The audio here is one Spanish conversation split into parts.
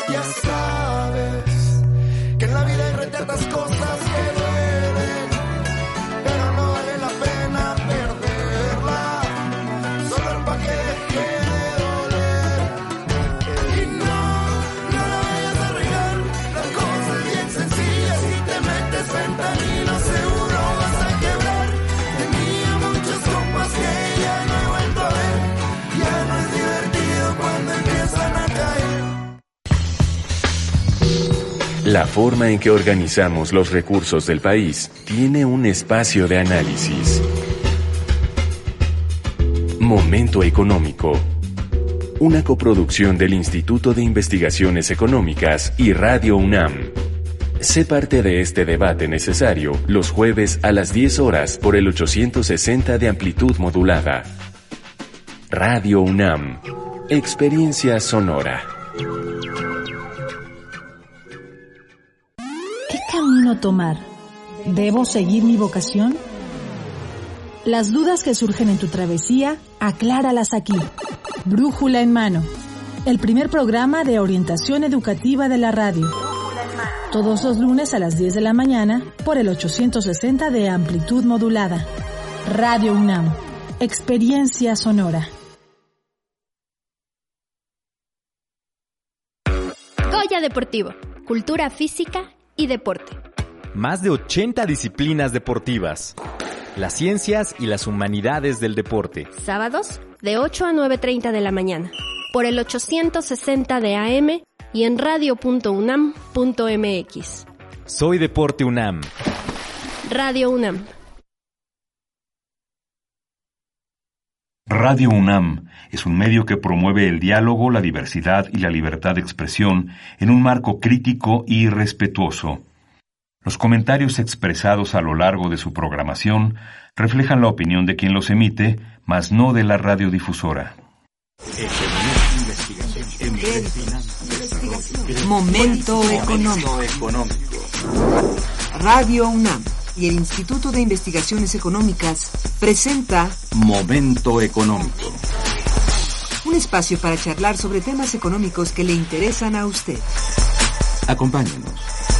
Ya sabes que en la vida hay retratas cosas que duelen, pero no vale la pena perderla, solo para que deje de doler. Y no la vayas a regar, la cosa es bien sencilla, si te metes fentanilo seguro vas a quebrar. Tenía muchos compas que ya no he vuelto a ver, ya no es divertido cuando empiezan a caer. La forma en que organizamos los recursos del país tiene un espacio de análisis. Momento Económico. Una coproducción del Instituto de Investigaciones Económicas y Radio UNAM. Sé parte de este debate necesario los jueves a las 10 horas por el 860 de amplitud modulada. Radio UNAM. Experiencia sonora. ¿Qué camino tomar? ¿Debo seguir mi vocación? Las dudas que surgen en tu travesía, acláralas aquí. Brújula en mano. El primer programa de orientación educativa de la radio. Todos los lunes a las 10 de la mañana por el 860 de amplitud modulada. Radio UNAM. Experiencia sonora. Goya Deportivo. Cultura física y deporte. Más de 80 disciplinas deportivas. Las ciencias y las humanidades del deporte. Sábados de 8 a 9:30 de la mañana. Por el 860 de AM y en radio.unam.mx. Soy Deporte UNAM. Radio UNAM. Radio UNAM es un medio que promueve el diálogo, la diversidad y la libertad de expresión en un marco crítico y respetuoso. Los comentarios expresados a lo largo de su programación reflejan la opinión de quien los emite, mas no de la radiodifusora. Momento económico. Radio UNAM y el Instituto de Investigaciones Económicas presenta Momento Económico. Un espacio para charlar sobre temas económicos que le interesan a usted. Acompáñenos.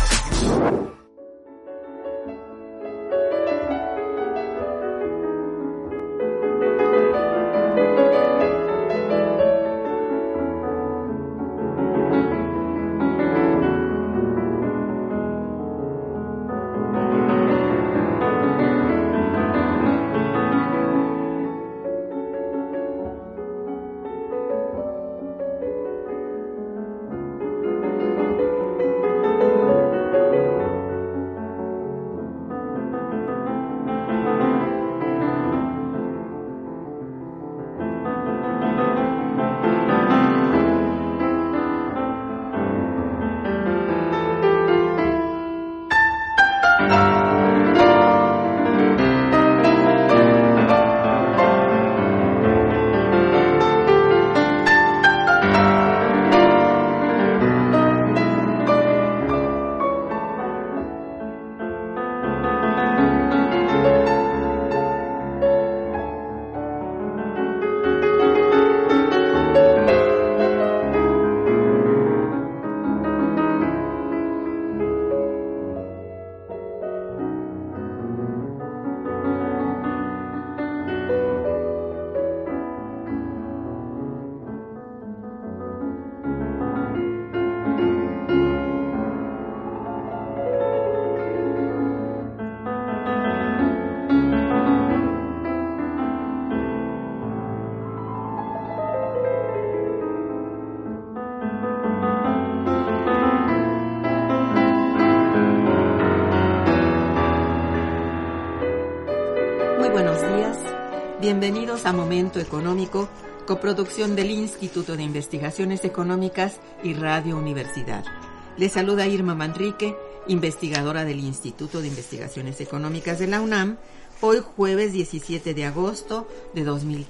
Bienvenidos a Momento Económico, coproducción del Instituto de Investigaciones Económicas y Radio Universidad. Les saluda Irma Manrique, investigadora del Instituto de Investigaciones Económicas de la UNAM, hoy jueves 17 de agosto de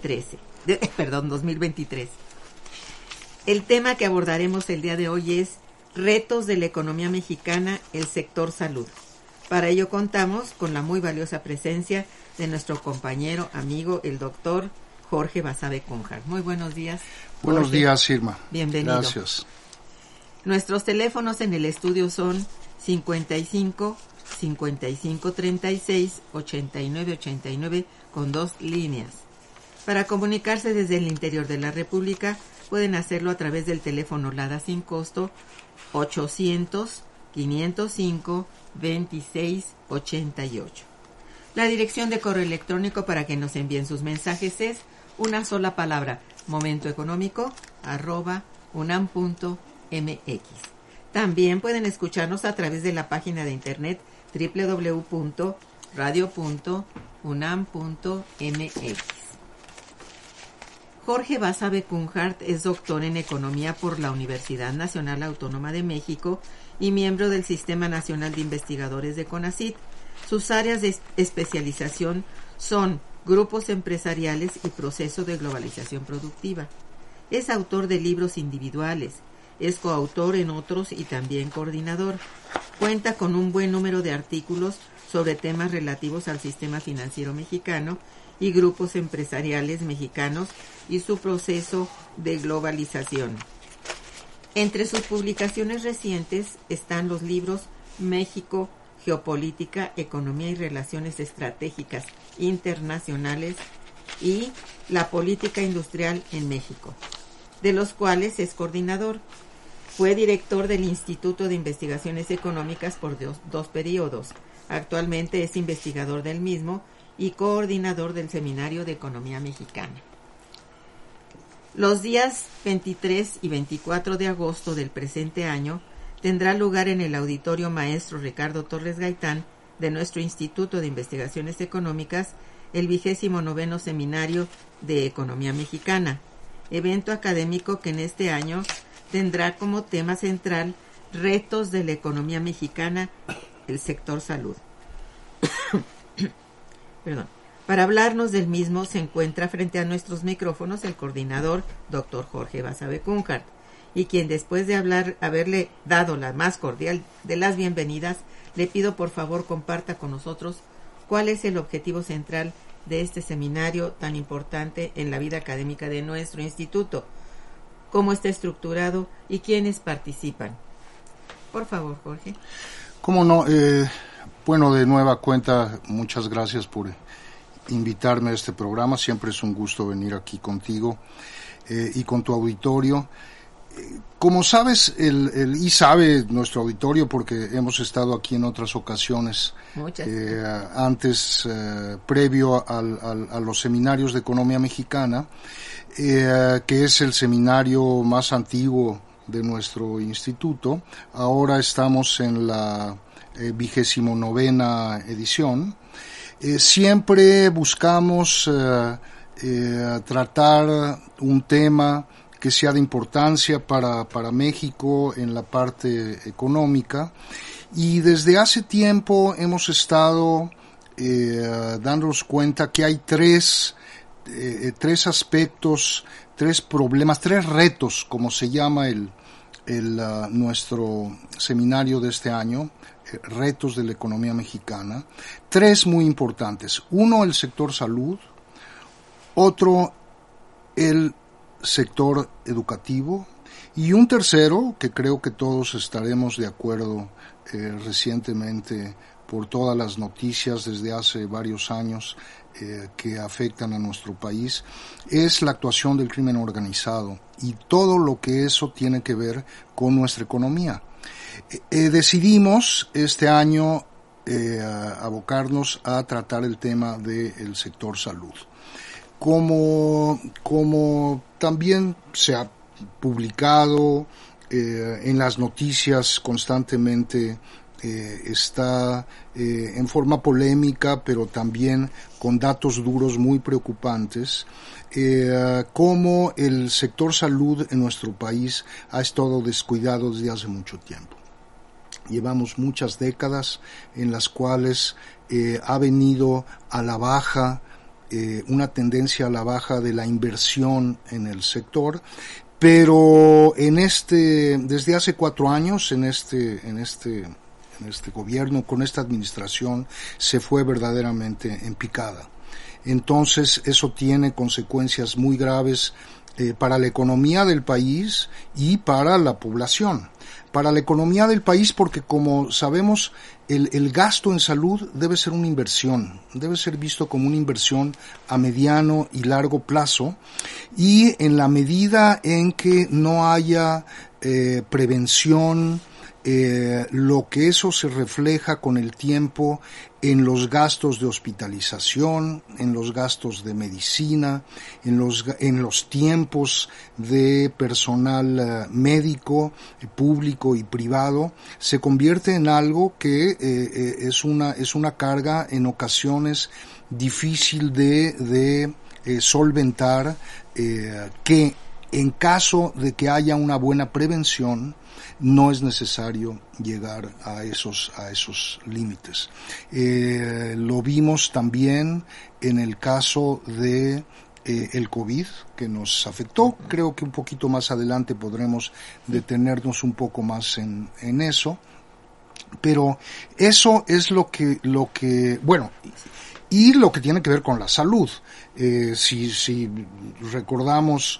2023. El tema que abordaremos el día de hoy es Retos de la economía mexicana, el sector salud. Para ello contamos con la muy valiosa presencia de nuestro compañero, amigo, el doctor Jorge Basabe Conjar. Muy buenos días, Jorge. Buenos días, Irma. Bienvenido. Gracias. Nuestros teléfonos en el estudio son 55 55 36 89 89 con 2 líneas. Para comunicarse desde el interior de la República, pueden hacerlo a través del teléfono LADA sin costo 800 505 26 88. La dirección de correo electrónico para que nos envíen sus mensajes es una sola palabra, momentoeconómico@unam.mx. También pueden escucharnos a través de la página de internet www.radio.unam.mx. Jorge Basabe Cunhart es doctor en Economía por la Universidad Nacional Autónoma de México y miembro del Sistema Nacional de Investigadores de CONACYT. Sus áreas de especialización son grupos empresariales y proceso de globalización productiva. Es autor de libros individuales, es coautor en otros y también coordinador. Cuenta con un buen número de artículos sobre temas relativos al sistema financiero mexicano y grupos empresariales mexicanos y su proceso de globalización. Entre sus publicaciones recientes están los libros México, Geopolítica, Economía y Relaciones Estratégicas Internacionales y La Política Industrial en México, de los cuales es coordinador. Fue director del Instituto de Investigaciones Económicas por dos periodos. Actualmente es investigador del mismo y coordinador del Seminario de Economía Mexicana. Los días 23 y 24 de agosto del presente año tendrá lugar en el Auditorio Maestro Ricardo Torres Gaitán de nuestro Instituto de Investigaciones Económicas el 29º Seminario de Economía Mexicana, evento académico que en este año tendrá como tema central retos de la economía mexicana, el sector salud. Para hablarnos del mismo se encuentra frente a nuestros micrófonos el coordinador, Dr. Jorge Basabe Cunhart, y quien después de haberle dado la más cordial de las bienvenidas, le pido por favor comparta con nosotros cuál es el objetivo central de este seminario tan importante en la vida académica de nuestro instituto, cómo está estructurado y quiénes participan. Por favor, Jorge. ¿Cómo no? Bueno, de nueva cuenta, muchas gracias por invitarme a este programa. Siempre es un gusto venir aquí contigo y con tu auditorio. Como sabes, y sabe nuestro auditorio porque hemos estado aquí en otras ocasiones, antes, previo a los seminarios de economía mexicana, que es el seminario más antiguo de nuestro instituto. Ahora estamos en la 29ª edición. Siempre buscamos tratar un tema que sea de importancia para México en la parte económica, y desde hace tiempo hemos estado dándonos cuenta que hay tres aspectos, tres problemas, tres retos, como se llama nuestro seminario de este año, retos de la economía mexicana, tres muy importantes. Uno, el sector salud; otro, el sector educativo; y un tercero, que creo que todos estaremos de acuerdo recientemente por todas las noticias desde hace varios años que afectan a nuestro país, es la actuación del crimen organizado y todo lo que eso tiene que ver con nuestra economía. Decidimos este año abocarnos a tratar el tema del sector salud. Como también se ha publicado en las noticias constantemente, está en forma polémica, pero también con datos duros muy preocupantes, cómo el sector salud en nuestro país ha estado descuidado desde hace mucho tiempo. Llevamos muchas décadas en las cuales ha venido a la baja, una tendencia a la baja de la inversión en el sector, pero desde hace 4 años en este gobierno, con esta administración, se fue verdaderamente en picada. Entonces eso tiene consecuencias muy graves para la economía del país y para la población. Para la economía del país porque, como sabemos, el gasto en salud debe ser una inversión, debe ser visto como una inversión a mediano y largo plazo, y en la medida en que no haya prevención, lo que eso se refleja con el tiempo en los gastos de hospitalización, en los gastos de medicina, en los tiempos de personal médico, público y privado, se convierte en algo que es una carga en ocasiones difícil de solventar, que en caso de que haya una buena prevención, no es necesario llegar a esos límites. Lo vimos también en el caso de el COVID, que nos afectó. Creo que un poquito más adelante podremos detenernos un poco más en eso. Pero eso es lo que bueno, y lo que tiene que ver con la salud. Si recordamos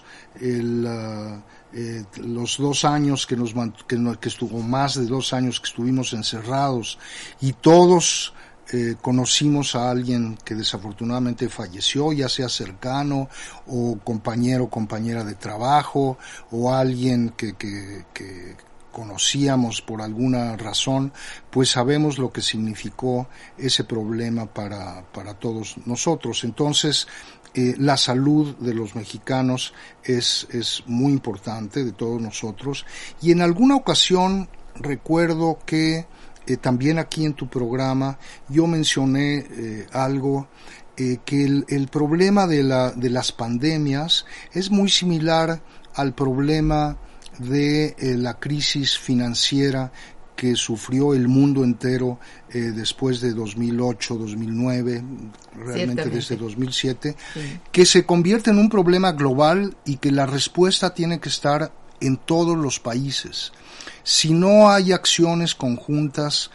los 2 años que estuvo, más de 2 años que estuvimos encerrados, y todos conocimos a alguien que desafortunadamente falleció, ya sea cercano o compañero o compañera de trabajo, o alguien que conocíamos por alguna razón, pues sabemos lo que significó ese problema para todos nosotros. Entonces, la salud de los mexicanos es muy importante, de todos nosotros, y en alguna ocasión recuerdo que también aquí en tu programa yo mencioné algo, que el problema de las pandemias es muy similar al problema de la crisis financiera que sufrió el mundo entero después de 2008, 2009, realmente desde 2007, sí, que se convierte en un problema global y que la respuesta tiene que estar en todos los países. Si no hay acciones conjuntas,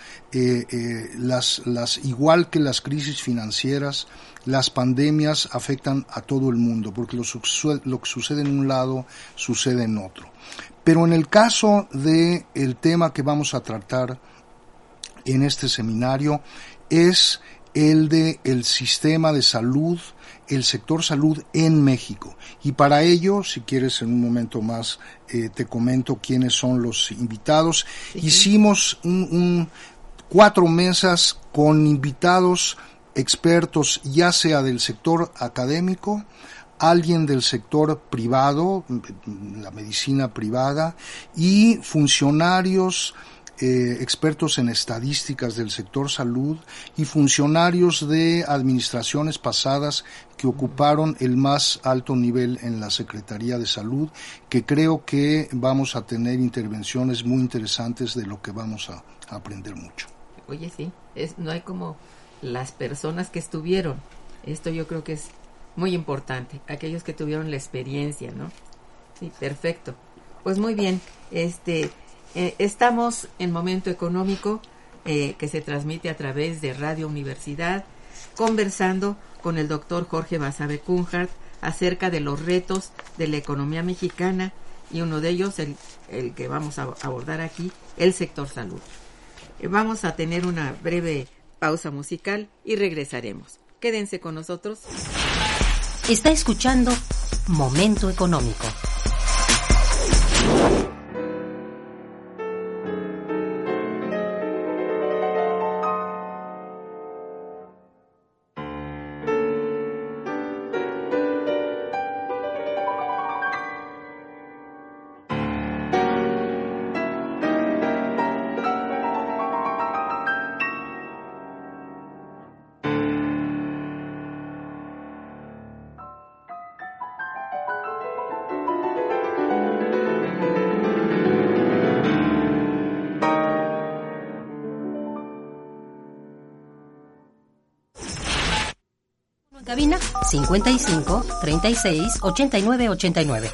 igual que las crisis financieras, las pandemias afectan a todo el mundo, porque lo que sucede en un lado sucede en otro. Pero en el caso de el tema que vamos a tratar en este seminario es el de el sistema de salud, el sector salud en México. Y para ello, si quieres en un momento más, te comento quiénes son los invitados. Sí. Hicimos 4 mesas con invitados expertos, ya sea del sector académico, alguien del sector privado, la medicina privada, y funcionarios expertos en estadísticas del sector salud, y funcionarios de administraciones pasadas que ocuparon el más alto nivel en la Secretaría de Salud, que creo que vamos a tener intervenciones muy interesantes de lo que vamos a aprender mucho. Oye, sí, no hay como las personas que estuvieron. Esto yo creo que es muy importante, aquellos que tuvieron la experiencia, ¿no? Sí, perfecto. Pues muy bien, estamos en Momento Económico, que se transmite a través de Radio Universidad, conversando con el doctor Jorge Basabe Cunhart acerca de los retos de la economía mexicana, y uno de ellos, el que vamos a abordar aquí, el sector salud. Vamos a tener una breve pausa musical y regresaremos. Quédense con nosotros. Está escuchando Momento Económico. Cabina 55 36 89 89.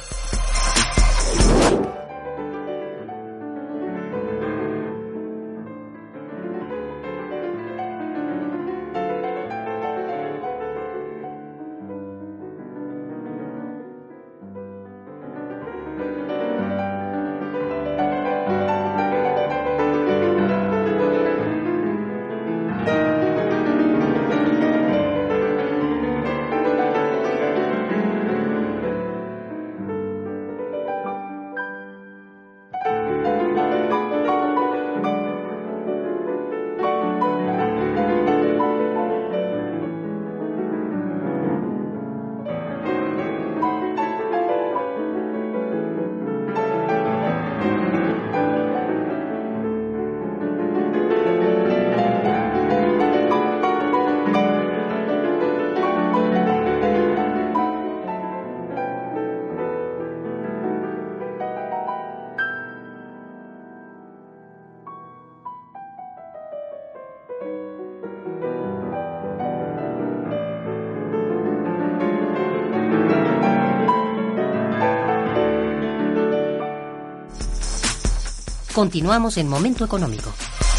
Continuamos en Momento Económico.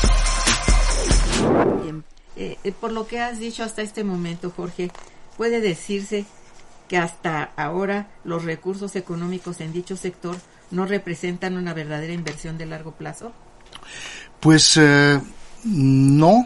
Bien. Por lo que has dicho hasta este momento, Jorge, ¿puede decirse que hasta ahora los recursos económicos en dicho sector no representan una verdadera inversión de largo plazo? Pues no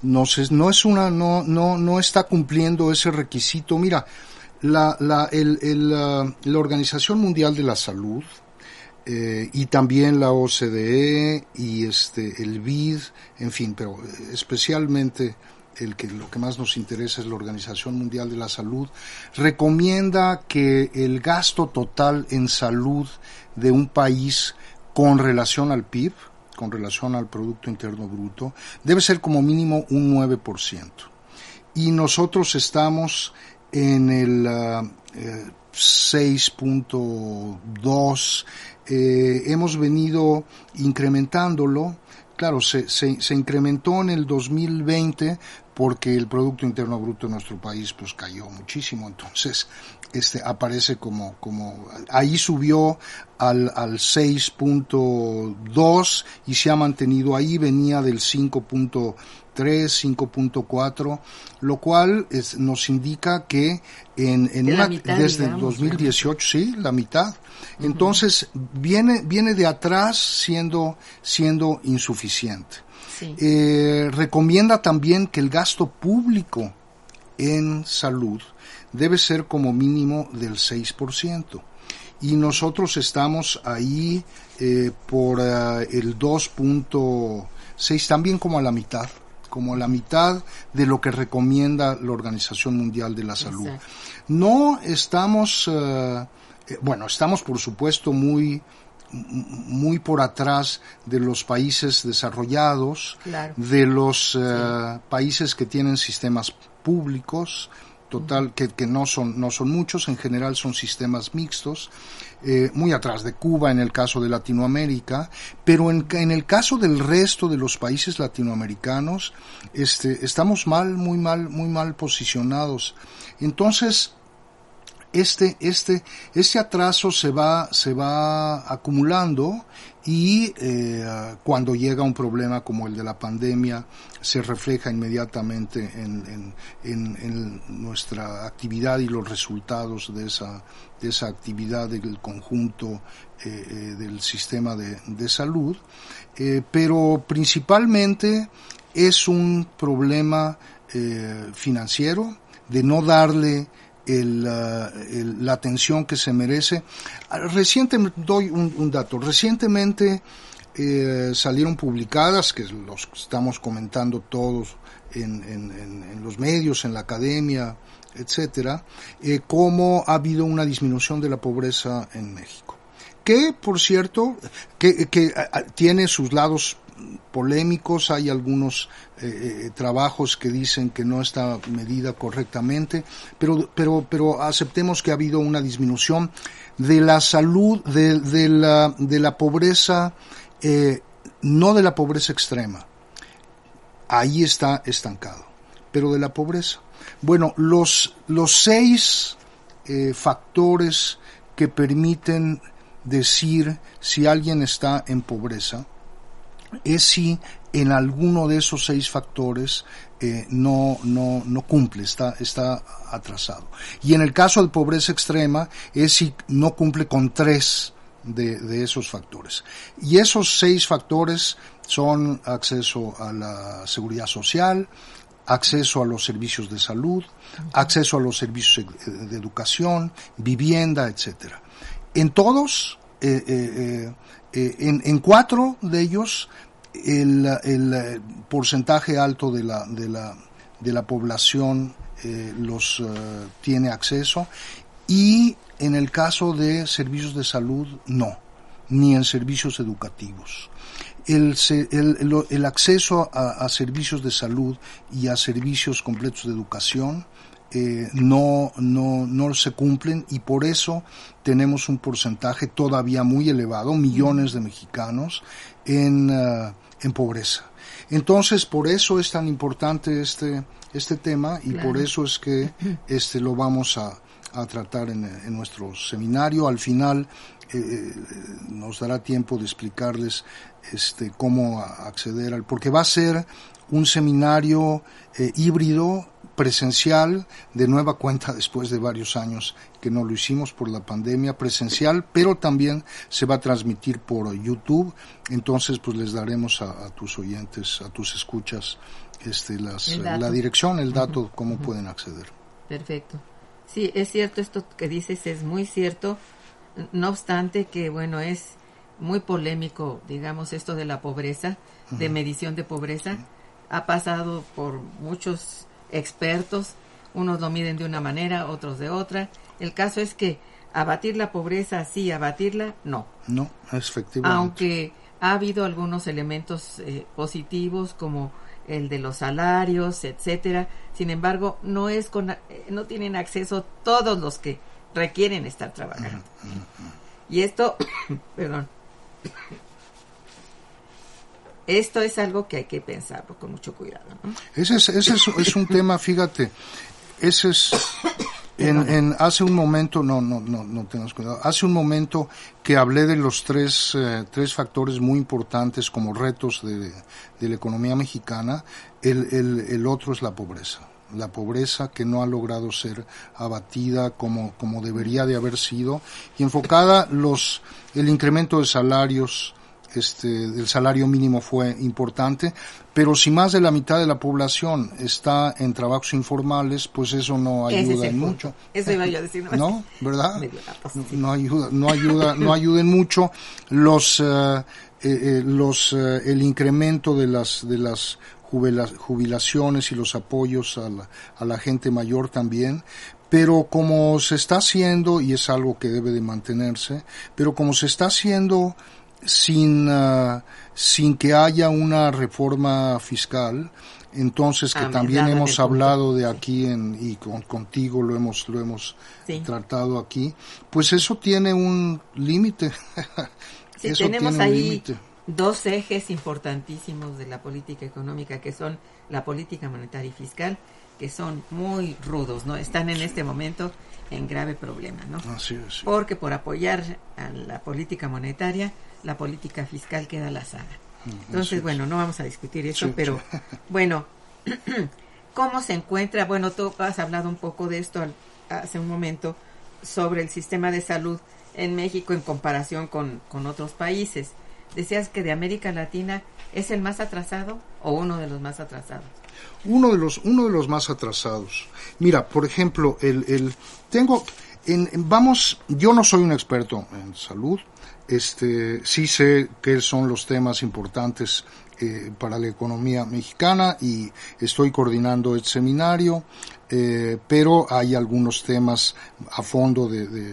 está cumpliendo ese requisito. Mira, la Organización Mundial de la Salud y también la OCDE y el BID, en fin, pero especialmente lo que más nos interesa es la Organización Mundial de la Salud, recomienda que el gasto total en salud de un país con relación al PIB, con relación al Producto Interno Bruto, debe ser como mínimo un 9%. Y nosotros estamos en el 6.2%, hemos venido incrementándolo. Claro, se incrementó en el 2020 porque el Producto Interno Bruto de nuestro país pues cayó muchísimo, entonces aparece como ahí subió al 6.2 y se ha mantenido ahí, venía del 5.3, 5.4, lo cual nos indica que desde el 2018, sí, la mitad. Entonces viene de atrás siendo insuficiente. Sí. Recomienda también que el gasto público en salud debe ser como mínimo del 6%. Y nosotros estamos ahí por el 2.6, también como a la mitad de lo que recomienda la Organización Mundial de la Salud. Exacto. No estamos, estamos por supuesto muy por atrás de los países desarrollados, claro, de los países que tienen sistemas públicos, total, que no son muchos, en general son sistemas mixtos, muy atrás de Cuba en el caso de Latinoamérica, pero en el caso del resto de los países latinoamericanos, estamos muy mal posicionados. Entonces, este atraso se va acumulando y cuando llega un problema como el de la pandemia se refleja inmediatamente en nuestra actividad y los resultados de esa actividad del conjunto del sistema de salud, pero principalmente es un problema financiero, de no darle la atención que se merece. Doy un dato. Recientemente salieron publicadas, que los estamos comentando todos en los medios, en la academia, etcétera, cómo ha habido una disminución de la pobreza en México. Que, por cierto, que tiene sus lados polémicos, hay algunos trabajos que dicen que no está medida correctamente, pero aceptemos que ha habido una disminución de la salud, de la pobreza, no de la pobreza extrema, ahí está estancado, pero de la pobreza. Bueno, los 6 factores que permiten decir si alguien está en pobreza es si en alguno de esos 6 factores no cumple, está atrasado. Y en el caso de pobreza extrema es si no cumple con 3 de esos factores. Y esos 6 factores son acceso a la seguridad social, acceso a los servicios de salud, acceso a los servicios de educación, vivienda, etcétera. En todos, en 4 de ellos, el porcentaje alto de la población los tiene acceso, y en el caso de servicios de salud no, ni en servicios educativos. El acceso a servicios de salud y a servicios completos de educación no se cumplen, y por eso tenemos un porcentaje todavía muy elevado, millones de mexicanos en pobreza. Entonces, por eso es tan importante este tema, y por eso es que lo vamos a a tratar en nuestro seminario. Al final nos dará tiempo de explicarles cómo acceder porque va a ser un seminario híbrido, presencial, de nueva cuenta después de varios años que no lo hicimos por la pandemia, presencial, pero también se va a transmitir por YouTube. Entonces pues les daremos a tus oyentes, a tus escuchas, la dirección, el dato, cómo pueden acceder. Perfecto. Sí, es cierto, esto que dices es muy cierto, no obstante que, bueno, es muy polémico, digamos, esto de la pobreza, de medición de pobreza. Ha pasado por muchos expertos, unos lo miden de una manera, otros de otra. El caso es que abatir la pobreza, sí, abatirla, no. No, efectivamente. Aunque ha habido algunos elementos positivos, como el de los salarios, etcétera. Sin embargo, no tienen acceso todos los que requieren estar trabajando. Y esto, perdón, esto es algo que hay que pensarlo con mucho cuidado, ¿no? Ese es un tema, fíjate, ese es hace un momento, no tengas cuidado, hace un momento que hablé de los tres factores muy importantes como retos de la economía mexicana. El otro es la pobreza que no ha logrado ser abatida como debería de haber sido, y enfocada el incremento de salarios. El salario mínimo fue importante, pero si más de la mitad de la población está en trabajos informales, pues eso no ayuda en mucho. Eso iba yo a decir. ¿No? ¿Verdad? No ayuda en mucho. El incremento de las jubilaciones y los apoyos a la gente mayor también. Pero como se está haciendo, y es algo que debe de mantenerse, pero como se está haciendo sin que haya una reforma fiscal, entonces que también hemos hablado de aquí y contigo lo hemos tratado aquí, pues eso tiene un límite. Sí, tenemos ahí dos ejes importantísimos de la política económica, que son la política monetaria y fiscal, que son muy rudos, ¿no? Están en este momento en grave problema, ¿no? Así es. Porque por apoyar a la política monetaria, la política fiscal queda lazada. Entonces, bueno, no vamos a discutir eso, pero bueno, ¿cómo se encuentra? Bueno, tú has hablado un poco de esto hace un momento, sobre el sistema de salud en México en comparación con otros países. Decías que de América Latina es el más atrasado o uno de los más atrasados. Uno de los más atrasados. Mira, por ejemplo, yo no soy un experto en salud. Sí sé que son los temas importantes para la economía mexicana y estoy coordinando el seminario, pero hay algunos temas a fondo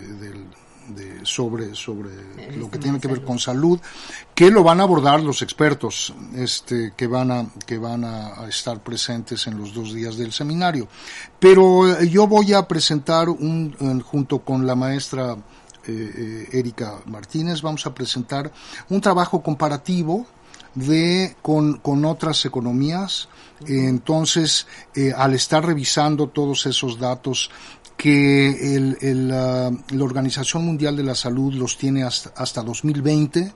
sobre lo que tiene que ver con salud, que lo van a abordar los expertos que van a estar presentes en los 2 días del seminario. Pero yo voy a presentar junto con la maestra Erika Martínez, vamos a presentar un trabajo comparativo con otras economías. Entonces, al estar revisando todos esos datos que la Organización Mundial de la Salud los tiene hasta 2020,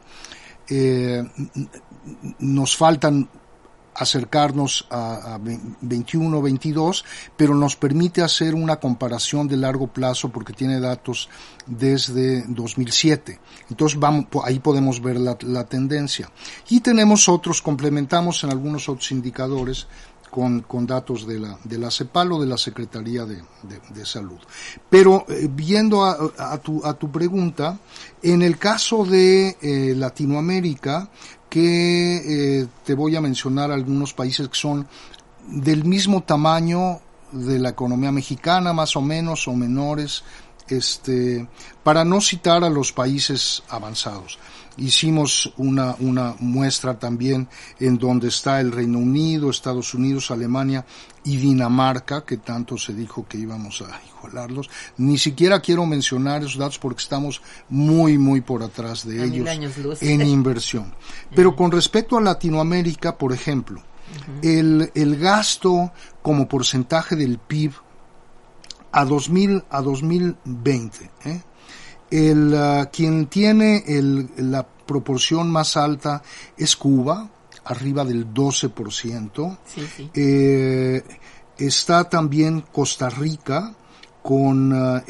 nos faltan acercarnos a 21, 22, pero nos permite hacer una comparación de largo plazo porque tiene datos desde 2007. Entonces ahí podemos ver la tendencia. Y tenemos complementamos en algunos otros indicadores con datos de la CEPAL o de la Secretaría de Salud. Pero viendo a tu pregunta, en el caso de Latinoamérica, que te voy a mencionar algunos países que son del mismo tamaño de la economía mexicana, más o menos, o menores, para no citar a los países avanzados. Hicimos una muestra también en donde está el Reino Unido, Estados Unidos, Alemania y Dinamarca, que tanto se dijo que íbamos a igualarlos. Ni siquiera quiero mencionar esos datos porque estamos muy, muy por atrás de ellos en inversión. Pero con respecto a Latinoamérica, por ejemplo, el gasto como porcentaje del PIB a 2020. Quien tiene la proporción más alta es Cuba, arriba del 12%. Sí, sí. Está también Costa Rica con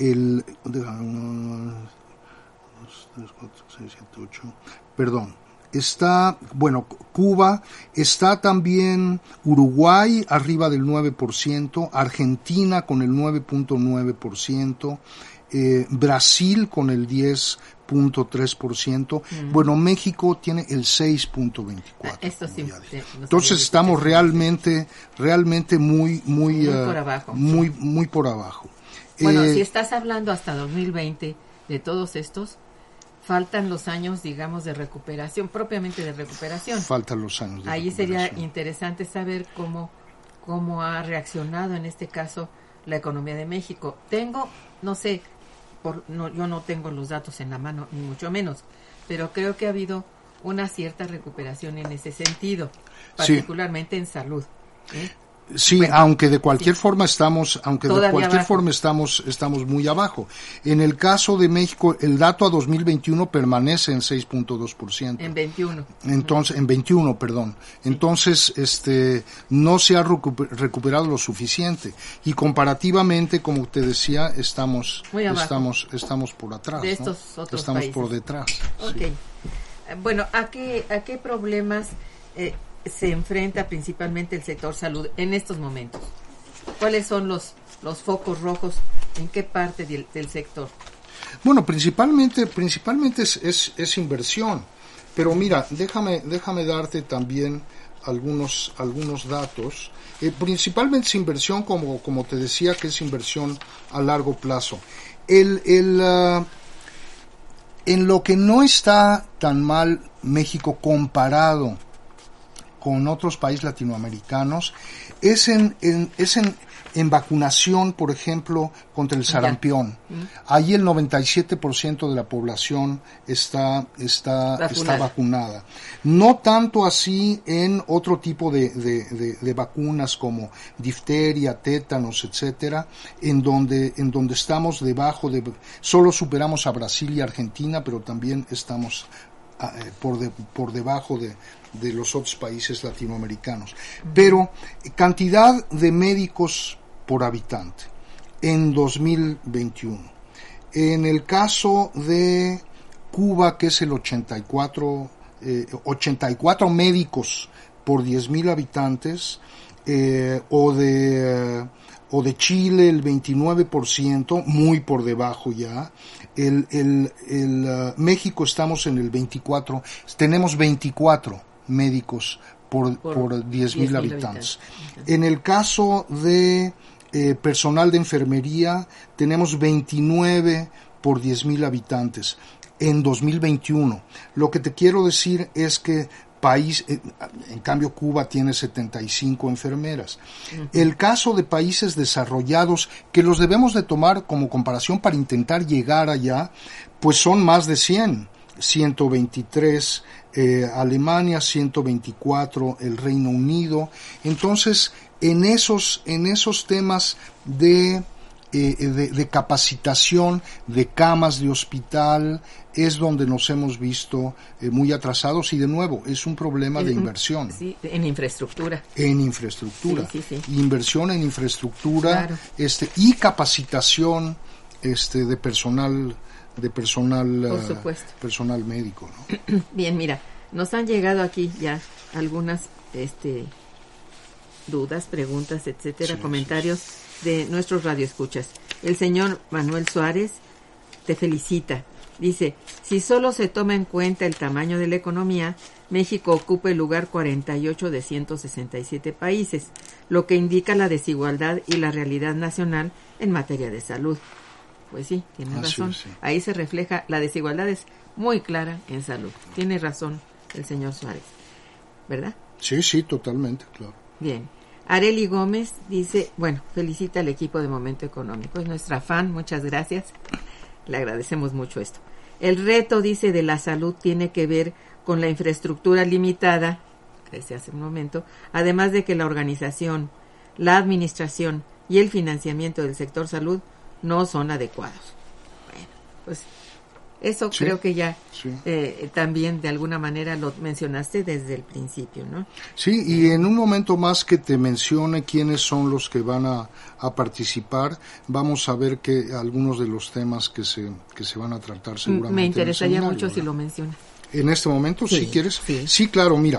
Cuba, está también Uruguay arriba del 9%, Argentina con el 9.9%, Brasil con el 10.3%, bueno, México tiene el 6.24%. Esto sí, entonces estamos realmente muy por abajo. Muy por abajo. Bueno, si estás hablando hasta 2020 de todos estos, faltan los años, digamos, de recuperación, propiamente de recuperación. Faltan los años de Ahí recuperación. sería interesante saber cómo ha reaccionado en este caso la economía de México. No sé, yo no tengo los datos en la mano, ni mucho menos, pero creo que ha habido una cierta recuperación en ese sentido, particularmente en salud. Sí, bueno, aunque de cualquier forma estamos muy abajo. En el caso de México, el dato a 2021 permanece en 6.2%. En 21. Entonces, en 21, perdón. Sí. Entonces, no se ha recuperado lo suficiente y comparativamente, como te decía, estamos por atrás, de estos otros estamos países. Por detrás. Okay. Sí. Bueno, ¿a qué problemas se enfrenta principalmente el sector salud en estos momentos? ¿Cuáles son los focos rojos? ¿En qué parte del sector? Bueno, principalmente es inversión. Pero mira, déjame darte también algunos datos. Principalmente es inversión, como te decía, que es inversión a largo plazo. En lo que no está tan mal México comparado con otros países latinoamericanos es en vacunación, por ejemplo, contra el sarampión. Ahí el 97% de la población está vacunada. No tanto así en otro tipo de vacunas como difteria, tétanos, etcétera, en donde estamos solo superamos a Brasil y Argentina, pero también estamos por debajo de los otros países latinoamericanos. Pero cantidad de médicos por habitante en 2021. En el caso de Cuba, que es el 84 médicos por 10,000 habitantes, o de Chile el 29%, muy por debajo ya. México estamos en el 24, tenemos 24 médicos por 10,000 habitantes. En el caso de personal de enfermería, tenemos 29 por 10,000 habitantes en 2021. Lo que te quiero decir es que en cambio Cuba tiene 75 enfermeras. El caso de países desarrollados, que los debemos de tomar como comparación para intentar llegar allá, pues son más de 123 Alemania, 124 el Reino Unido. Entonces, en esos temas de capacitación, de camas de hospital, es donde nos hemos visto muy atrasados, y de nuevo es un problema de inversión. Sí, en infraestructura. Sí. Inversión en infraestructura, claro. Y capacitación de personal por supuesto. Personal médico, ¿no? Bien, mira, nos han llegado aquí ya algunas dudas, preguntas, etcétera, comentarios de nuestros radioescuchas. El señor Manuel Suárez te felicita. Dice, si solo se toma en cuenta el tamaño de la economía, México ocupa el lugar 48 de 167 países, lo que indica la desigualdad y la realidad nacional en materia de salud. Pues sí, tiene razón. Sí. Ahí se refleja, la desigualdad es muy clara en salud. Tiene razón el señor Suárez, ¿verdad? Sí, totalmente, claro. Bien. Areli Gómez dice, felicita al equipo de Momento Económico. Es nuestra fan, muchas gracias. Le agradecemos mucho esto. El reto, dice, de la salud tiene que ver con la infraestructura limitada, que decía hace un momento, además de que la organización, la administración y el financiamiento del sector salud no son adecuados. Bueno, pues eso sí, creo que ya sí. También de alguna manera lo mencionaste desde el principio, ¿no? Sí, y en un momento más que te mencione quiénes son los que van a participar, vamos a ver que algunos de los temas que se van a tratar seguramente. Me interesaría mucho, ¿verdad?, si lo mencionas. En este momento, sí, si quieres. Sí. Sí, claro, mira,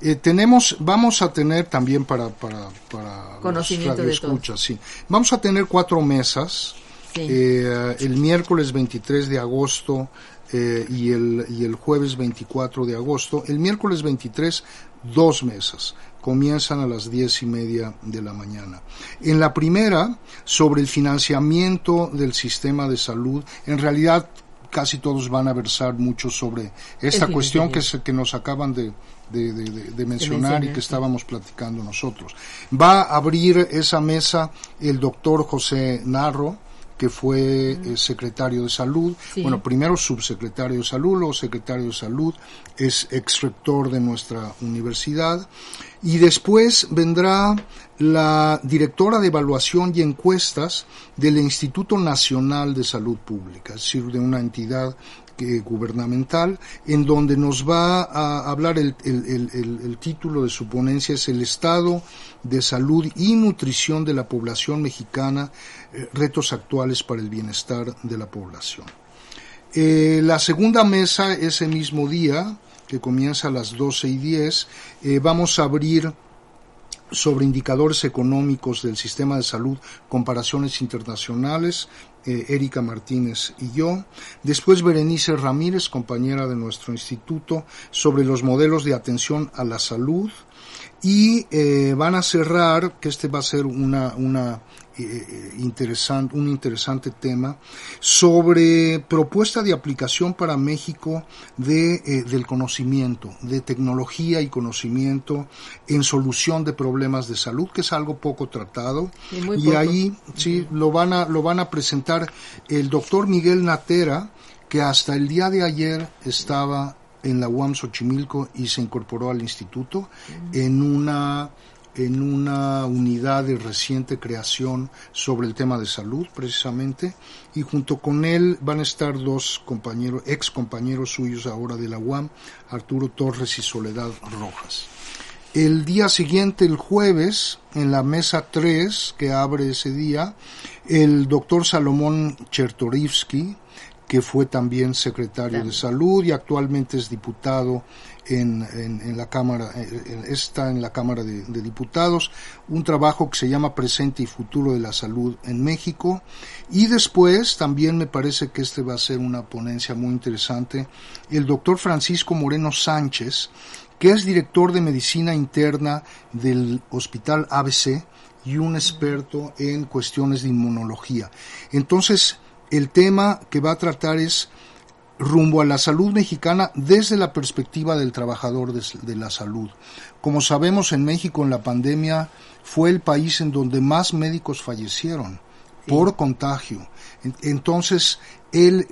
vamos a tener también para conocimiento los radioescuchas, sí. Vamos a tener 4 mesas. Sí. El miércoles 23 de agosto y el jueves 24 de agosto. El miércoles 23, 2 mesas. Comienzan a las 10:30 de la mañana. En la primera, sobre el financiamiento del sistema de salud, en realidad casi todos van a versar mucho sobre esta cuestión que nos acaban de mencionar y que estábamos platicando nosotros. Va a abrir esa mesa el doctor José Narro, que fue secretario de Salud, sí. Bueno, primero subsecretario de Salud, luego secretario de Salud, es ex-rector de nuestra universidad, y después vendrá la directora de Evaluación y Encuestas del Instituto Nacional de Salud Pública, es decir, de una entidad gubernamental, en donde nos va a hablar el título de su ponencia es El Estado de Salud y Nutrición de la Población Mexicana, retos actuales para el bienestar de la población. La segunda mesa, ese mismo día, que comienza a las 12:10, vamos a abrir sobre indicadores económicos del sistema de salud, comparaciones internacionales, Erika Martínez y yo. Después Berenice Ramírez, compañera de nuestro instituto, sobre los modelos de atención a la salud. Y van a cerrar, que este va a ser un interesante tema, sobre propuesta de aplicación para México del conocimiento, de tecnología y conocimiento en solución de problemas de salud, que es algo poco tratado. Y ahí sí lo van a presentar el doctor Miguel Natera, que hasta el día de ayer estaba en la UAM Xochimilco y se incorporó al instituto en una unidad de reciente creación sobre el tema de salud, precisamente, y junto con él van a estar 2 ex compañeros suyos ahora de la UAM, Arturo Torres y Soledad Rojas. El día siguiente, el jueves, en la mesa 3, que abre ese día, el doctor Salomón Chertorivsky, que fue también secretario de Salud y actualmente es diputado en la Cámara, está en la Cámara de Diputados, un trabajo que se llama Presente y Futuro de la Salud en México. Y después, también me parece que va a ser una ponencia muy interesante, el doctor Francisco Moreno Sánchez, que es director de Medicina Interna del Hospital ABC y un experto en cuestiones de inmunología. Entonces, el tema que va a tratar es rumbo a la salud mexicana desde la perspectiva del trabajador de la salud. Como sabemos, en México en la pandemia fue el país en donde más médicos fallecieron por contagio. Entonces, él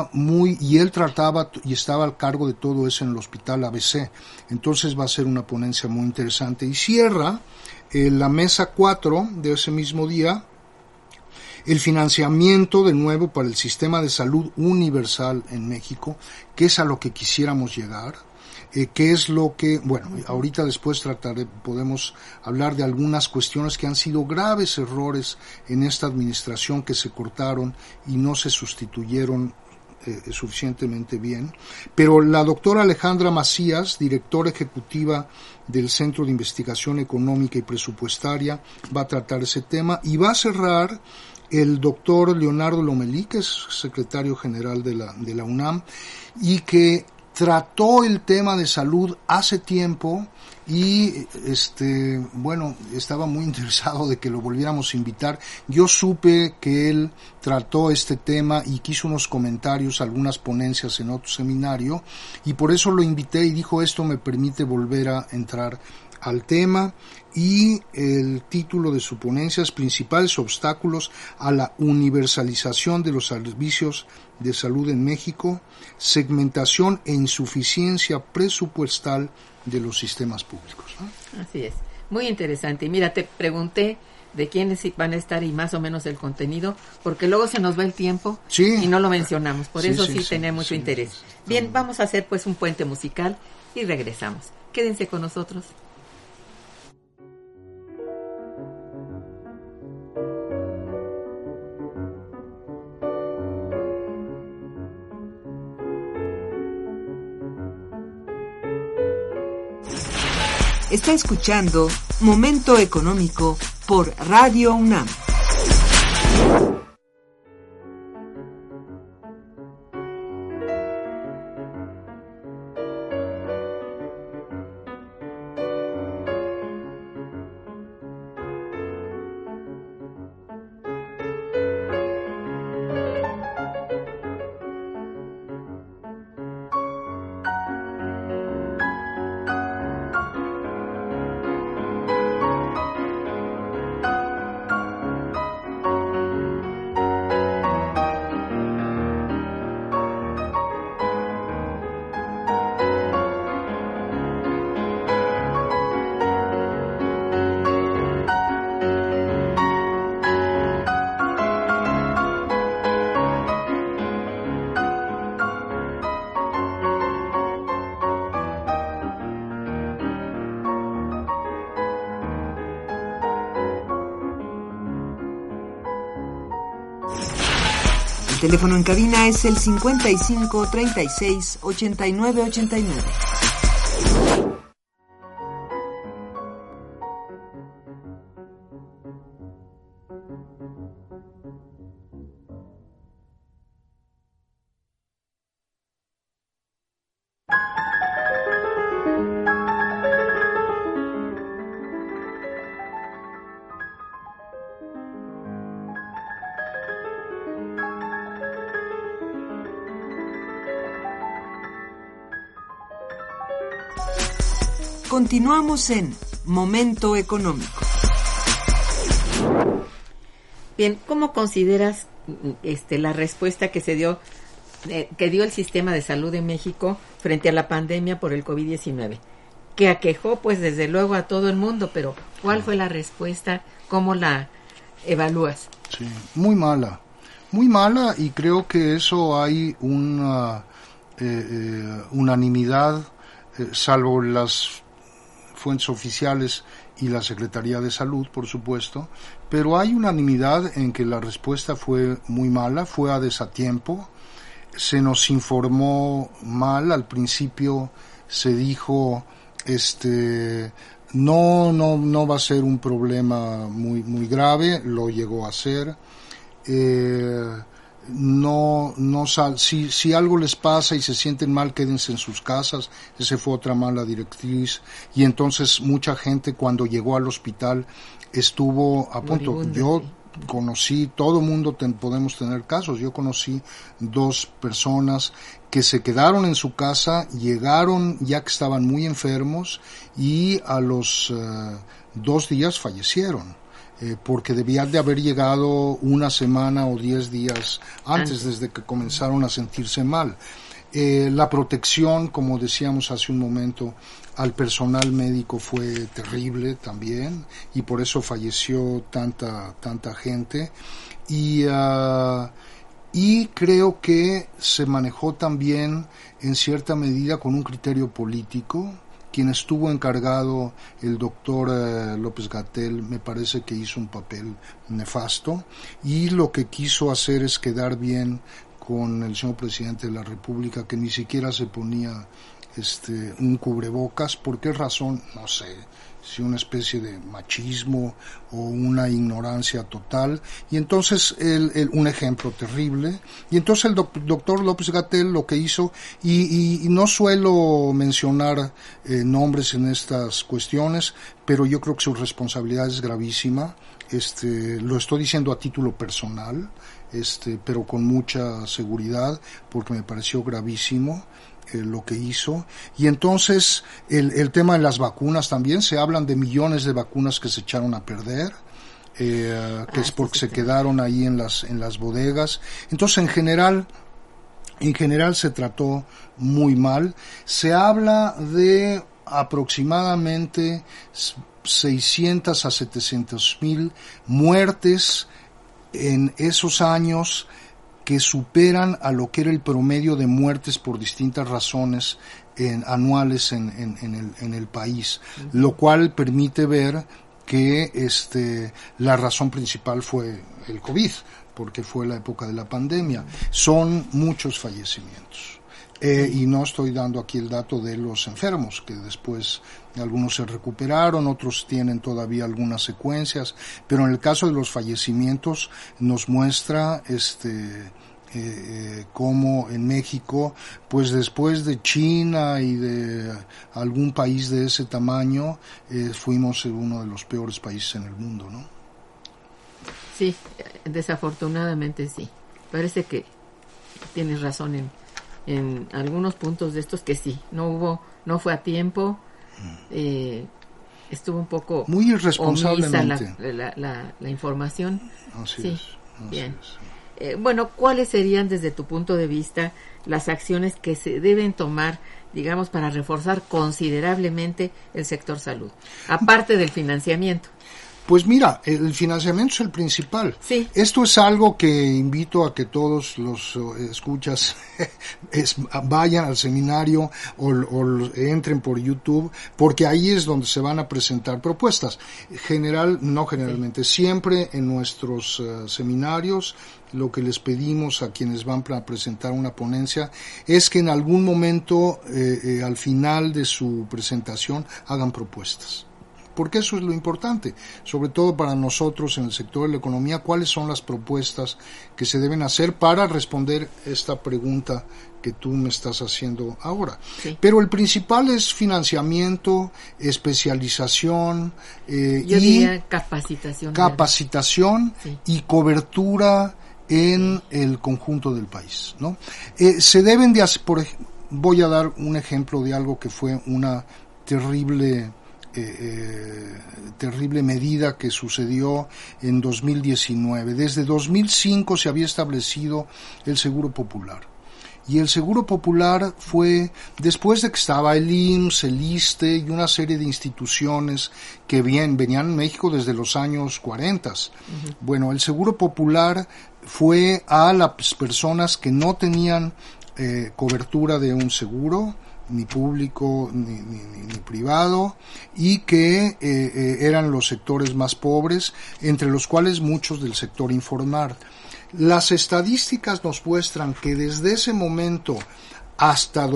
trataba y estaba al cargo de todo eso en el Hospital ABC. Entonces va a ser una ponencia muy interesante. Y cierra la mesa 4 de ese mismo día, el financiamiento de nuevo para el sistema de salud universal en México, que es a lo que quisiéramos llegar, que es lo que, bueno, ahorita después podemos hablar de algunas cuestiones que han sido graves errores en esta administración que se cortaron y no se sustituyeron suficientemente bien, pero la doctora Alejandra Macías, directora ejecutiva del Centro de Investigación Económica y Presupuestaria, va a tratar ese tema y va a cerrar el doctor Leonardo Lomelí, que es secretario general de la UNAM y que trató el tema de salud hace tiempo y estaba muy interesado de que lo volviéramos a invitar. Yo supe que él trató este tema y quiso unos comentarios, algunas ponencias en otro seminario, y por eso lo invité y dijo, esto me permite volver a entrar al tema. Y el título de su ponencia es Principales obstáculos a la universalización de los servicios de salud en México, segmentación e insuficiencia presupuestal de los sistemas públicos, ¿no? Así es, muy interesante. Y mira, te pregunté de quiénes van a estar y más o menos el contenido, porque luego se nos va el tiempo y no lo mencionamos, por eso sí tenía mucho interés. Bien, vamos a hacer pues un puente musical y regresamos. Quédense con nosotros. Está escuchando Momento Económico por Radio UNAM. El teléfono en cabina es el 55 36 89 89. Continuamos en Momento Económico. Bien, ¿cómo consideras la respuesta que se dio, que dio el sistema de salud de México frente a la pandemia por el COVID-19? Que aquejó, pues, desde luego a todo el mundo, pero ¿cuál fue la respuesta? ¿Cómo la evalúas? Sí, muy mala, y creo que eso hay una unanimidad, salvo las fuentes oficiales y la Secretaría de Salud, por supuesto, pero hay unanimidad en que la respuesta fue muy mala, fue a desatiempo, se nos informó mal, al principio se dijo no va a ser un problema muy grave, lo llegó a ser. Si algo les pasa y se sienten mal, quédense en sus casas. Esa fue otra mala directriz, y entonces mucha gente cuando llegó al hospital estuvo a punto. Yo conocí, todo mundo podemos tener casos, yo conocí 2 personas que se quedaron en su casa, llegaron ya que estaban muy enfermos y a los 2 días fallecieron. Porque debían de haber llegado una semana o 10 días antes, desde que comenzaron a sentirse mal. La protección, como decíamos hace un momento, al personal médico fue terrible también, y por eso falleció tanta gente. Y creo que se manejó también en cierta medida con un criterio político. Quien estuvo encargado, el doctor López-Gatell, me parece que hizo un papel nefasto, y lo que quiso hacer es quedar bien con el señor presidente de la República, que ni siquiera se ponía un cubrebocas. ¿Por qué razón? No sé, si una especie de machismo o una ignorancia total. Y entonces un ejemplo terrible. Y entonces el doctor López-Gatell lo que hizo, y no suelo mencionar nombres en estas cuestiones, pero yo creo que su responsabilidad es gravísima. Lo estoy diciendo a título personal, pero con mucha seguridad, porque me pareció gravísimo lo que hizo. Y entonces el tema de las vacunas también, se hablan de millones de vacunas que se echaron a perder, que es porque se quedaron ahí en las bodegas. Entonces en general se trató muy mal. Se habla de aproximadamente 600 a 700 mil muertes en esos años, que superan a lo que era el promedio de muertes por distintas razones anuales en el país, lo cual permite ver que la razón principal fue el COVID, porque fue la época de la pandemia. Son muchos fallecimientos. Y no estoy dando aquí el dato de los enfermos, que después algunos se recuperaron, otros tienen todavía algunas secuencias, pero en el caso de los fallecimientos nos muestra cómo en México, pues después de China y de algún país de ese tamaño, fuimos uno de los peores países en el mundo, ¿no? Sí, desafortunadamente sí. Parece que tienes razón en algunos puntos de estos, que sí, no fue a tiempo, estuvo un poco muy irresponsablemente la información. Así sí, es, bien. Es. Bueno, ¿cuáles serían desde tu punto de vista las acciones que se deben tomar, digamos, para reforzar considerablemente el sector salud, aparte del financiamiento? Pues mira, el financiamiento es el principal. Sí. Esto es algo que invito a que todos los escuchas vayan al seminario o entres por YouTube, porque ahí es donde se van a presentar propuestas. Generalmente, siempre en nuestros seminarios, lo que les pedimos a quienes van a presentar una ponencia es que en algún momento, al final de su presentación, hagan propuestas. Porque eso es lo importante, sobre todo para nosotros en el sector de la economía, cuáles son las propuestas que se deben hacer para responder esta pregunta que tú me estás haciendo ahora. Sí. Pero el principal es financiamiento, especialización, diría capacitación sí. Y cobertura en el conjunto del país, ¿no? Se deben de hacer, voy a dar un ejemplo de algo que fue una terrible medida que sucedió en 2019. Desde 2005 se había establecido el Seguro Popular. Y el Seguro Popular fue, después de que estaba el IMSS, el ISSSTE y una serie de instituciones que venían en México desde los años 40. Uh-huh. Bueno, el Seguro Popular fue a las personas que no tenían cobertura de un seguro, ni público ni privado, y que eran los sectores más pobres, entre los cuales muchos del sector informal. Las estadísticas nos muestran que desde ese momento hasta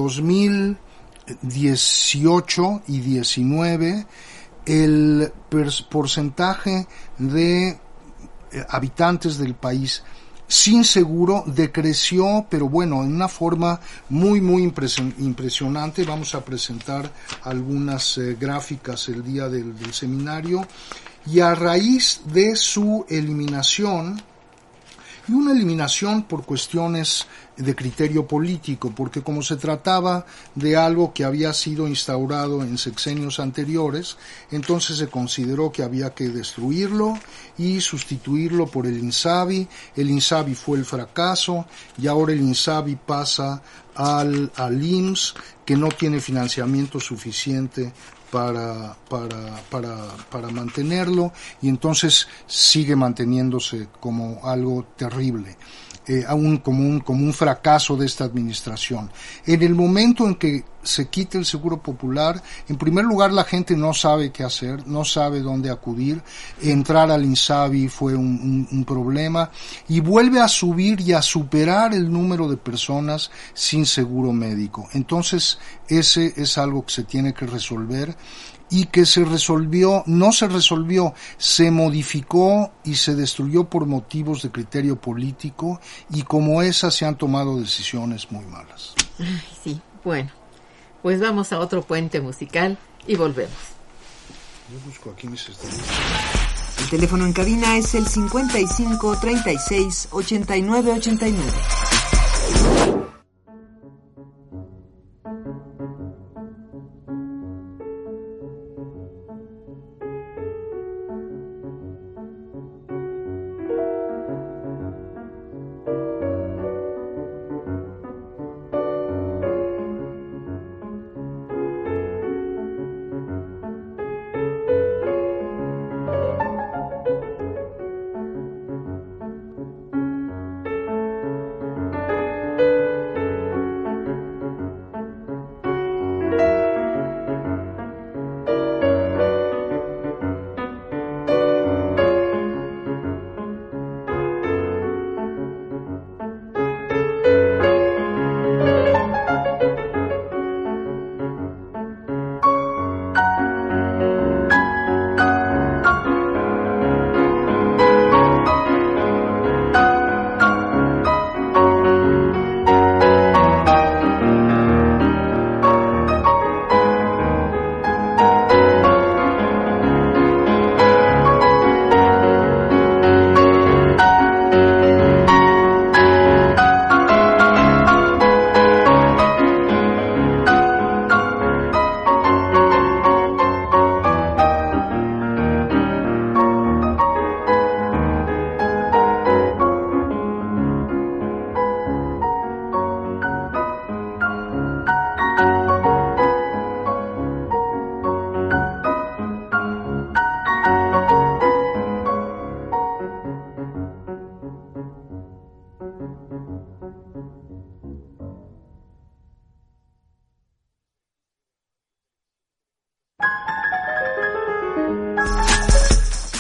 2018 y 19 el porcentaje de habitantes del país sin seguro decreció, pero bueno, en una forma muy impresionante. Vamos a presentar algunas gráficas el día del seminario, y a raíz de su eliminación, y una eliminación por cuestiones de criterio político, porque como se trataba de algo que había sido instaurado en sexenios anteriores, entonces se consideró que había que destruirlo y sustituirlo por el INSABI. El INSABI fue el fracaso, y ahora el INSABI pasa al IMSS, que no tiene financiamiento suficiente para mantenerlo, y entonces sigue manteniéndose como algo terrible, aún como un fracaso de esta administración. En el momento en que se quite el Seguro Popular, en primer lugar la gente no sabe qué hacer, no sabe dónde acudir. Entrar al INSABI fue un problema, y vuelve a subir y a superar el número de personas sin seguro médico. Entonces ese es algo que se tiene que resolver, y que no se resolvió, se modificó y se destruyó por motivos de criterio político, y como esas se han tomado decisiones muy malas. Ay, sí, bueno, pues vamos a otro puente musical y volvemos. Yo busco aquí mis estadísticas. El teléfono en cabina es el 55 36 89 89.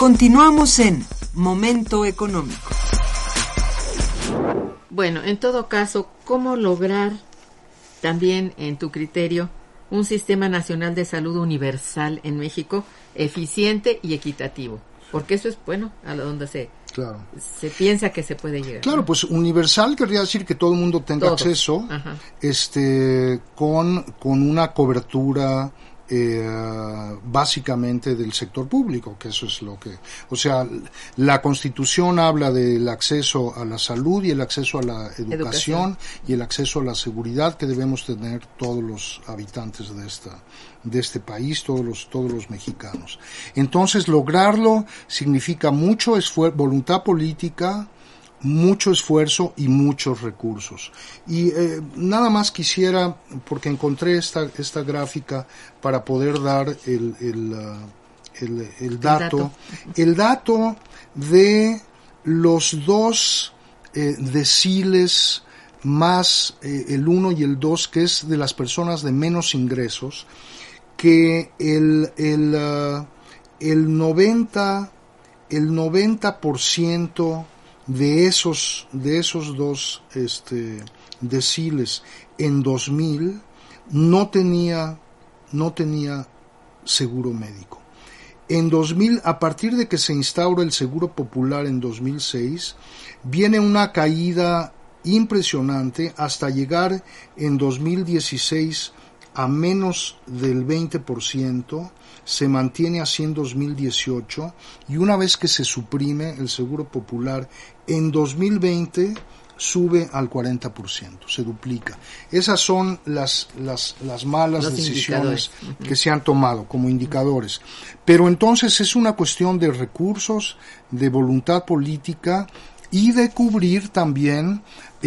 Continuamos en Momento Económico. Bueno, en todo caso, ¿cómo lograr también, en tu criterio, un sistema nacional de salud universal en México eficiente y equitativo? Porque eso es, bueno, a donde se piensa que se puede llegar. Claro, pues universal querría decir que todo el mundo tenga acceso, con una cobertura básicamente del sector público, que eso es lo que, o sea, la Constitución habla del acceso a la salud y el acceso a la educación y el acceso a la seguridad que debemos tener todos los habitantes de este país, todos los mexicanos. Entonces, lograrlo significa mucho esfuerzo, voluntad política, mucho esfuerzo y muchos recursos. Y nada más quisiera, porque encontré esta gráfica para poder dar el dato de los dos deciles más el 1 y el 2, que es de las personas de menos ingresos, que el 90% de esos dos deciles en 2000 no tenía seguro médico. En 2000, a partir de que se instaura el Seguro Popular en 2006, viene una caída impresionante hasta llegar en 2016 a menos del 20%, se mantiene así en 2018, y una vez que se suprime el Seguro Popular, en 2020 sube al 40%, se duplica. Esas son las malas decisiones que se han tomado como indicadores. Pero entonces es una cuestión de recursos, de voluntad política y de cubrir también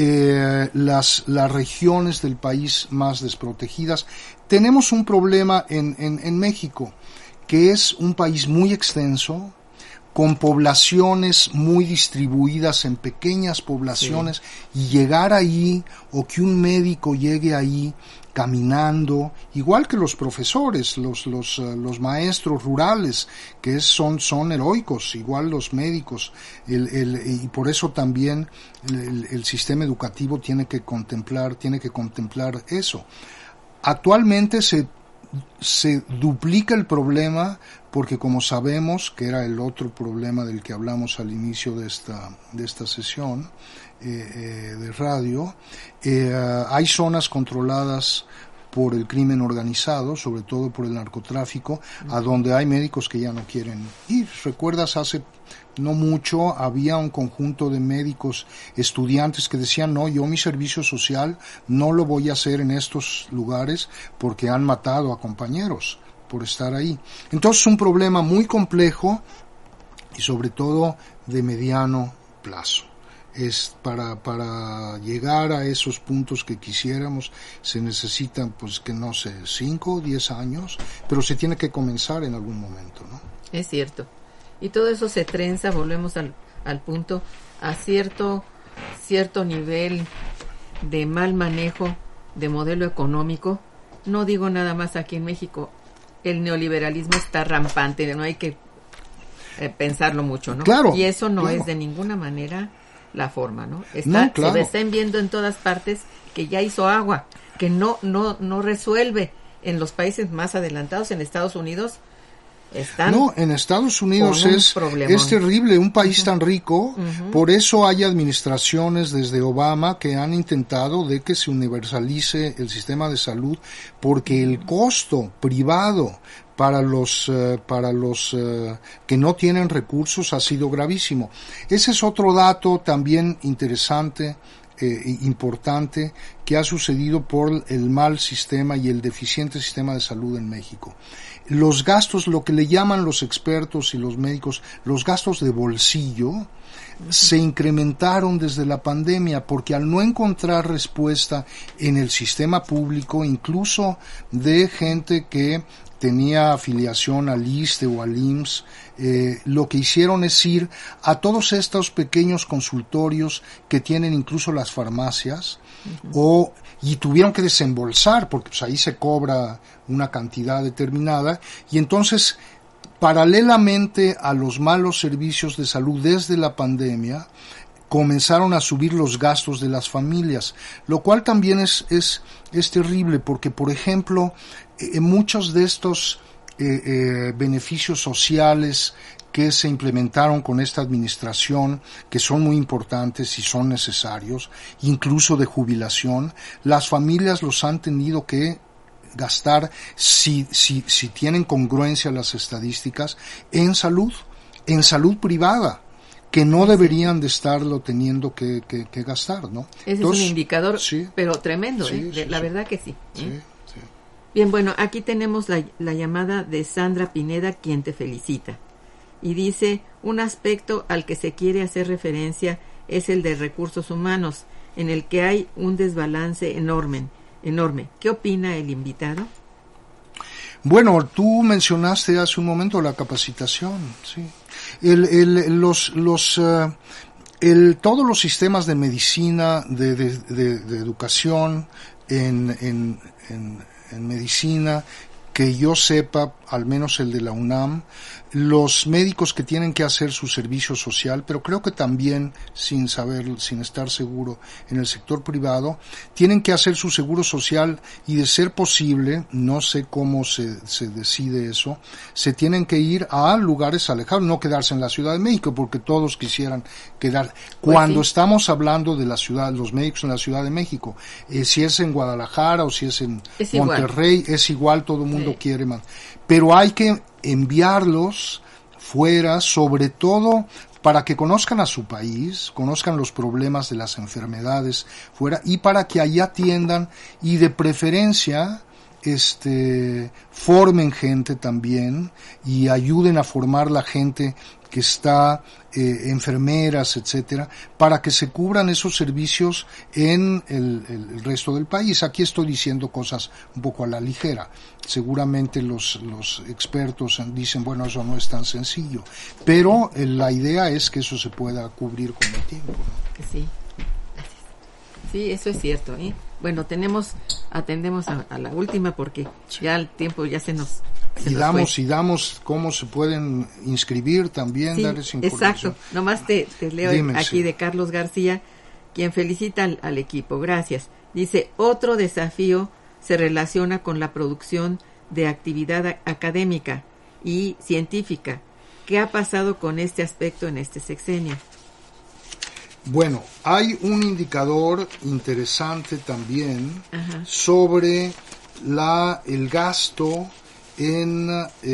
las regiones del país más desprotegidas. Tenemos un problema en México, que es un país muy extenso, con poblaciones muy distribuidas en pequeñas poblaciones, y llegar ahí, o que un médico llegue ahí caminando, igual que los profesores, los maestros rurales, que son heroicos, igual los médicos, y por eso también el sistema educativo tiene que contemplar eso. Actualmente se duplica el problema, porque como sabemos, que era el otro problema del que hablamos al inicio de esta sesión de radio, hay zonas controladas por el crimen organizado, sobre todo por el narcotráfico, a donde hay médicos que ya no quieren ir. ¿Recuerdas? Hace no mucho había un conjunto de médicos estudiantes que decían: no, yo mi servicio social no lo voy a hacer en estos lugares porque han matado a compañeros por estar ahí. Entonces es un problema muy complejo y sobre todo de mediano plazo. Es para llegar a esos puntos que quisiéramos, se necesitan, pues, que no sé, 5 o 10 años, pero se tiene que comenzar en algún momento, ¿no? Es cierto. Y todo eso se trenza, volvemos al punto, a cierto nivel de mal manejo de modelo económico. No digo nada más aquí en México, el neoliberalismo está rampante, no hay que pensarlo mucho, ¿no? Claro, y eso no claro. es de ninguna manera la forma, ¿no? No, claro. Se están viendo en todas partes que ya hizo agua, que no resuelve. En los países más adelantados, en Estados Unidos, en Estados Unidos es terrible, un país tan rico. Por eso hay administraciones desde Obama que han intentado de que se universalice el sistema de salud, porque el costo privado para los que no tienen recursos ha sido gravísimo. Ese es otro dato también interesante, importante, que ha sucedido por el mal sistema y el deficiente sistema de salud en México. Los gastos, lo que le llaman los expertos y los médicos, los gastos de bolsillo, se incrementaron desde la pandemia, porque al no encontrar respuesta en el sistema público, incluso de gente que tenía afiliación al ISSSTE o al IMSS, lo que hicieron es ir a todos estos pequeños consultorios que tienen incluso las farmacias, y tuvieron que desembolsar, porque pues ahí se cobra una cantidad determinada, y entonces paralelamente a los malos servicios de salud desde la pandemia, comenzaron a subir los gastos de las familias, lo cual también es terrible, porque, por ejemplo, muchos de estos beneficios sociales que se implementaron con esta administración, que son muy importantes y son necesarios, incluso de jubilación, las familias los han tenido que gastar, si tienen congruencia las estadísticas, en salud privada, que no deberían de estarlo teniendo que gastar, ¿no? Ese es un indicador, sí, pero tremendo, la verdad que sí. Sí. Bien, bueno, aquí tenemos la llamada de Sandra Pineda, quien te felicita. Y dice, un aspecto al que se quiere hacer referencia es el de recursos humanos, en el que hay un desbalance enorme. ¿Qué opina el invitado? Bueno, tú mencionaste hace un momento la capacitación, sí. Todos los sistemas de medicina, de educación en medicina, que yo sepa, al menos el de la UNAM, los médicos que tienen que hacer su servicio social, pero creo que también, sin estar seguro, en el sector privado, tienen que hacer su seguro social y, de ser posible, no sé cómo se decide eso, se tienen que ir a lugares alejados, no quedarse en la Ciudad de México, porque todos quisieran quedar. Cuando estamos hablando de la ciudad, los médicos en la Ciudad de México, si es en Guadalajara o si es en Monterrey, es igual, todo el mundo quiere más. Pero hay que enviarlos fuera, sobre todo para que conozcan a su país, conozcan los problemas de las enfermedades fuera, y para que allá atiendan, y de preferencia formen gente también y ayuden a formar la gente que está, enfermeras, etcétera, para que se cubran esos servicios en el resto del país. Aquí estoy diciendo cosas un poco a la ligera. Seguramente los expertos dicen, bueno, eso no es tan sencillo, pero la idea es que eso se pueda cubrir con el tiempo, ¿no? Sí, sí, eso es cierto, ¿eh? Bueno, atendemos a la última, porque ya el tiempo ya se nos damos cómo se pueden inscribir también, darles información. Exacto, nomás te leo aquí de Carlos García, quien felicita al equipo. Gracias. Dice, otro desafío se relaciona con la producción de actividad académica y científica. ¿Qué ha pasado con este aspecto en este sexenio? Bueno, hay un indicador interesante también sobre el gasto en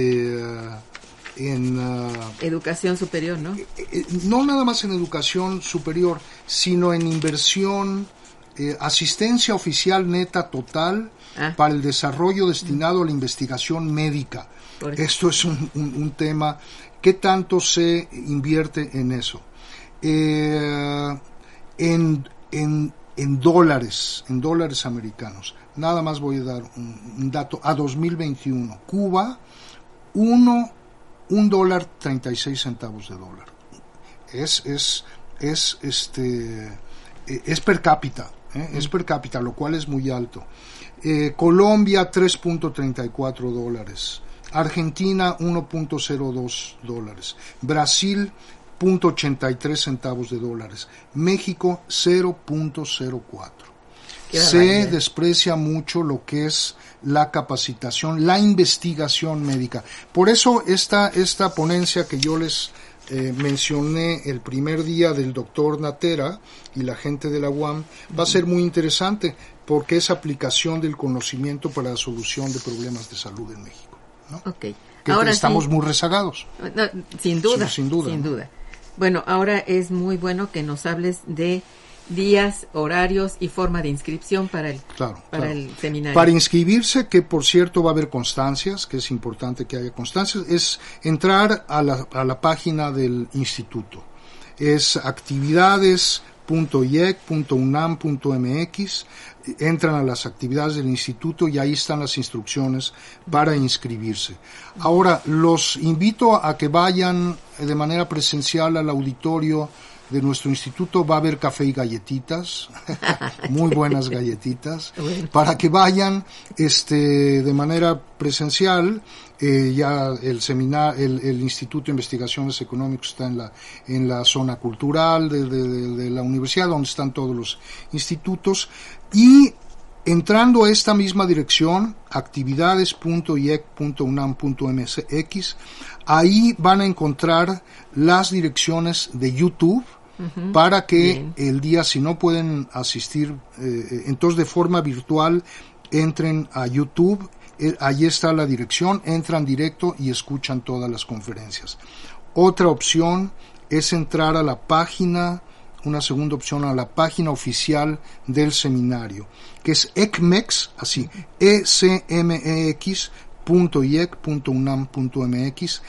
educación superior, ¿no? No nada más en educación superior, sino en inversión, asistencia oficial neta total para el desarrollo destinado a la investigación médica. Esto es un tema. ¿Qué tanto se invierte en eso? En dólares americanos. Nada más voy a dar un dato. A 2021, Cuba, $1.36 es per cápita, es per cápita, lo cual es muy alto. Colombia, $3.34. Argentina, $1.02. Brasil, $0.83. México, 0.04. Se desprecia mucho lo que es la capacitación, la investigación médica. Por eso esta ponencia que yo les mencioné el primer día del doctor Natera y la gente de la UAM va a ser muy interesante, porque es aplicación del conocimiento para la solución de problemas de salud en México, ¿no? Okay. Que ahora estamos muy rezagados. No, sin duda. Sin duda. Bueno, ahora es muy bueno que nos hables de días, horarios y forma de inscripción para el seminario. Para inscribirse, que por cierto va a haber constancias, que es importante que haya constancias, es entrar a la página del instituto. Es actividades.iec.unam.mx, entran a las actividades del instituto y ahí están las instrucciones para inscribirse. Ahora, los invito a que vayan de manera presencial al auditorio de nuestro instituto va a haber café y galletitas, muy buenas galletitas, para que vayan de manera presencial. Ya el Instituto de Investigaciones Económicas está en la zona cultural de la universidad, donde están todos los institutos, y entrando a esta misma dirección, actividades.iec.unam.mx, ahí van a encontrar las direcciones de YouTube, para que el día, si no pueden asistir, entonces de forma virtual, entren a YouTube. Allí está la dirección, entran directo y escuchan todas las conferencias. Otra opción es entrar a la página, una segunda opción, a la página oficial del seminario, que es ecmex, así, ecmex.iec.unam.mx,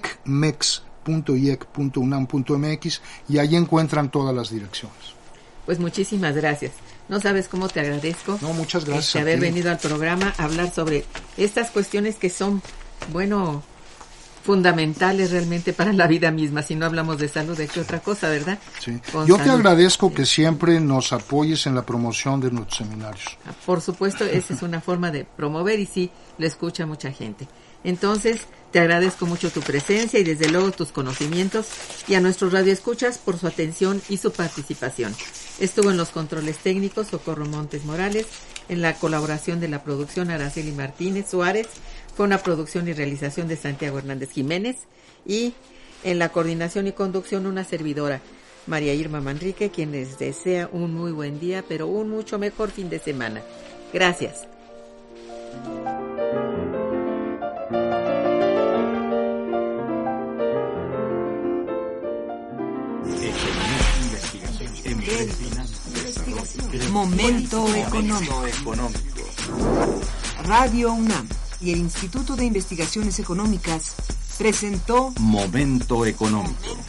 ecmex.iec.unam.mx, y ahí encuentran todas las direcciones. Pues muchísimas gracias. No sabes cómo te agradezco. No, muchas gracias. Haber venido al programa a hablar sobre estas cuestiones que son, fundamentales realmente para la vida misma. Si no hablamos de salud, ¿de qué otra cosa, verdad? Sí. Yo te agradezco que siempre nos apoyes en la promoción de nuestros seminarios. Por supuesto, esa es una forma de promover y sí, lo escucha mucha gente. Entonces, te agradezco mucho tu presencia y desde luego tus conocimientos, y a nuestros radioescuchas por su atención y su participación. Estuvo en los controles técnicos Socorro Montes Morales, en la colaboración de la producción Araceli Martínez Suárez, fue una producción y realización de Santiago Hernández Jiménez, y en la coordinación y conducción una servidora, María Irma Manrique, quien les desea un muy buen día, pero un mucho mejor fin de semana. Gracias. Momento económico. Radio UNAM y el Instituto de Investigaciones Económicas presentó Momento económico.